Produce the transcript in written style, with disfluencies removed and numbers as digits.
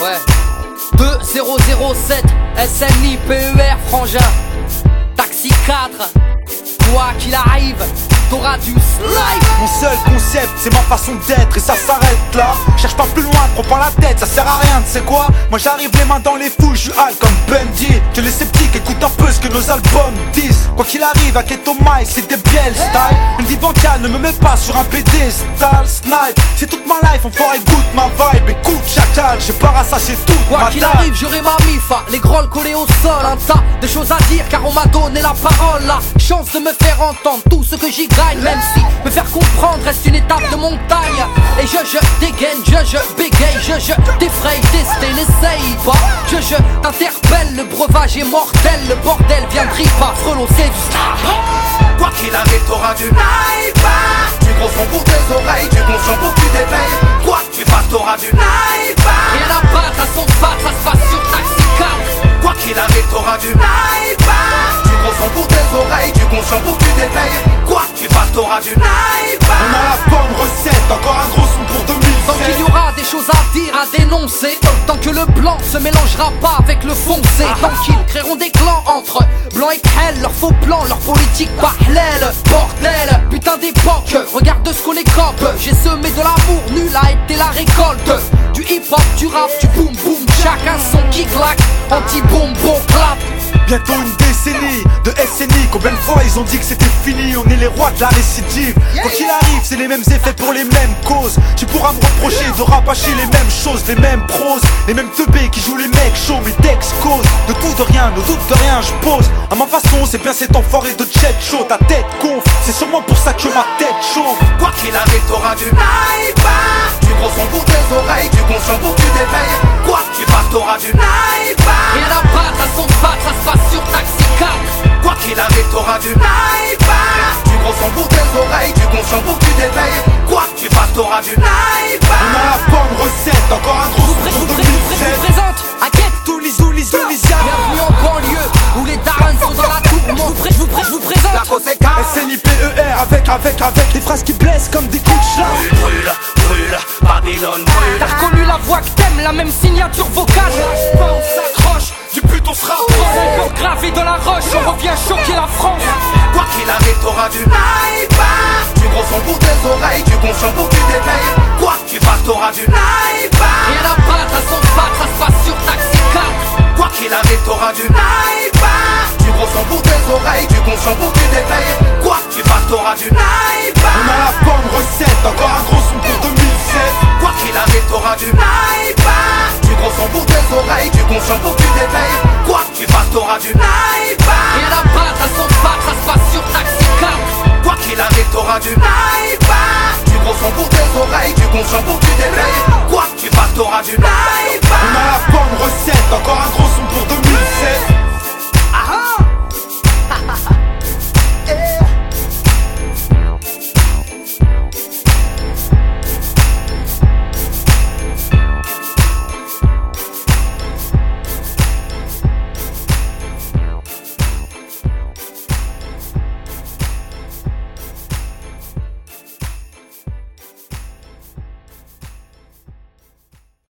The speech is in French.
Ouais. 2007 SNI PER frangin. Taxi 4. Quoi qu'il arrive, t'auras du slide. Mon seul concept, c'est ma façon d'être et ça s'arrête là. Cherche pas plus loin, prends pas la tête, ça sert à rien, tu sais quoi. Moi j'arrive les mains dans les fouilles, je suis hal comme Bundy. Que les sceptiques écoutent un peu ce que nos albums disent. Quoi qu'il arrive, à Keto Mike, c'est des biels style. Une vie bancale, ne me mets pas sur un pédestal. Snipe, c'est toute ma life, enfoiré goûte ma vibe. Écoute chacal, j'ai pas rassasié tout. Quoi qu'il arrive, j'aurai ma mifa, les grolles collés au sol. Un tas de choses à dire car on m'a donné la parole. La chance de me faire entendre tout ce que j'y gagne. Même si me faire comprendre reste une étape de montagne. Et je dégaine, je bégaye, je t'effraye, tester, n'essaye pas. Je t'interpelle, le breuvage est mortel. Le bordel viendrait pas, frelon c'est du star. Quoi qu'il arrive, t'auras du naïba. Du gros son pour tes oreilles, du bon son pour que tu t'éveilles. Quoi que tu fasses, t'auras du naïba. Rien à battre, à son pas, ça se passe sur Taxi 4. Quoi qu'il arrive, t'auras du naïba. Du gros son pour tes oreilles, du bon son pour que tu t'éveilles. Quoi que tu fasses, t'auras du naïba. On a la bonne recette, encore un gros son pour 2007. Tant qu'il y aura des choses à dire, à dénoncer. Tant que le blanc se mélangera pas avec le foncé. Tant qu'ils créeront des clans entre blanc et crêle. Leur faux plan, leur politique pas halal. Bordel, putain d'époque, regarde ce qu'on écope. J'ai semé de l'amour, nul a été la récolte. Du hip hop, du rap, du boom boom. Chacun son qui claque, anti-boom bon clap. Bientôt une décennie de SNI. Combien de fois ils ont dit que c'était fini. On est les rois de la récidive. Quoi qu'il arrive, c'est les mêmes effets pour les mêmes causes. Tu pourras me reprocher de rabâcher les mêmes choses, les mêmes proses, les mêmes teubés qui jouent les mecs chauds. Mais d'ex-cause, de tout de rien, ne doute de rien, je pose à ma façon, c'est bien cet enfoiré de jet chaud. Ta tête conf, c'est sûrement pour ça que ma tête chauffe. Quoi qu'il arrive, t'auras du naïba. Du gros son pour tes oreilles, du bon son pour que tu t'éveilles. Quoi que tu fasses, t'auras du naïba. Rien à battre, à son pas, ça se passe sur Taxi 4. Quoi qu'il arrive, t'auras du naïba. Du gros son pour tes oreilles, du bon son pour que tu t'éveilles. Quoi que tu fasses, t'auras du naïba. On a la bonne recette, encore un gros son pour 2007. Présente, à quête. Bienvenue en banlieue, où les darons sont dans la tourmente. Je vous présente La conséquence. SNIPER avec des phrases qui blessent comme des coups de chat. Brûle, brûle, Babylone brûle. T'as reconnu la voix que t'aimes, la même signature vocale. Lâche pas, on s'accroche, du but on se rapproche. Gravé dans la roche, on revient choquer la France. Quoi qu'il arrive, t'auras du naïba. Du gros son pour tes oreilles, du bon son pour que tu t'éveilles. Quoi que tu fasses, t'auras du naïba. Rien à battre, à son pas, ça se passe sur Taxi 4. Quoi qu'il arrive, t'auras du naïba. Du gros son pour tes oreilles, du bon son pour que tu t'éveilles. Quoi que tu fasses, t'auras du naïba. On a la bonne recette, encore un gros son pour 2007. Quoi qu'il arrive, t'auras du naïba. Du gros son pour tes oreilles, du bon son pour que tu t'éveilles. Quoi que tu fasses, t'auras du naïba. Rien à battre, à son pas, ça se passe sur Taxi 4. Quoi qu'il arrive, t'auras du naïba. Du gros son pour tes oreilles, du bon son pour que tu t'éveilles. Quoi que tu fasses, t'auras du naïba. On a la bonne recette, encore un gros son pour 2007.